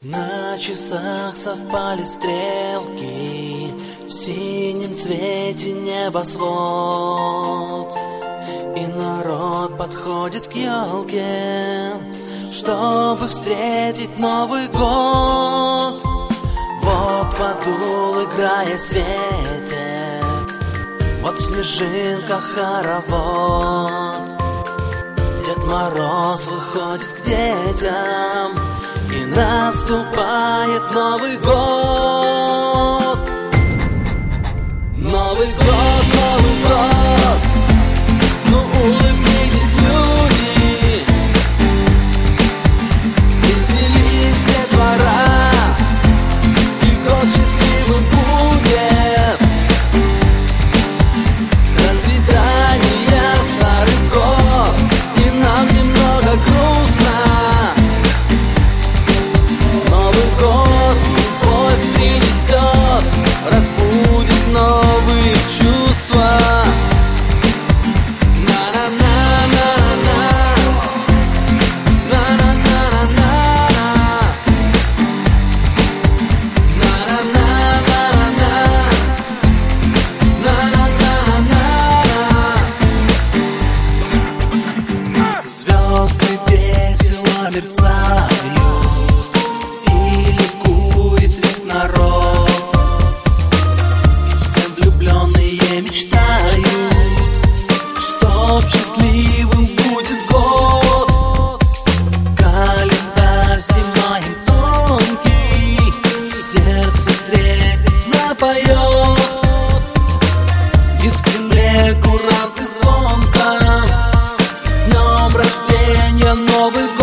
На часах совпали стрелки, в синем цвете небосвод, и народ подходит к елке, чтобы встретить Новый год. Вот подул, играя светик, вот в снежинках хоровод. Дед Мороз выходит к детям, и наступает Новый год. Новый год, Новый год, ну улыбнитесь, люди, веселись, детвора, и год счастливым будет. До свидания, старый год, и нам немного грустно. Новый год любовь принесет, разбудит новые чувства. На-на-на-на-на, на-на-на-на-на, на-на-на-на-на, на-на-на-на-на. Звезды весело мерцают, и ликует весь народ, и все влюбленные мечтают, чтоб счастливым будет год. Календарь снимаем тонкий, сердце трепетно поет, бьют в Кремле куранты звонко. С днем рождения, Новый год!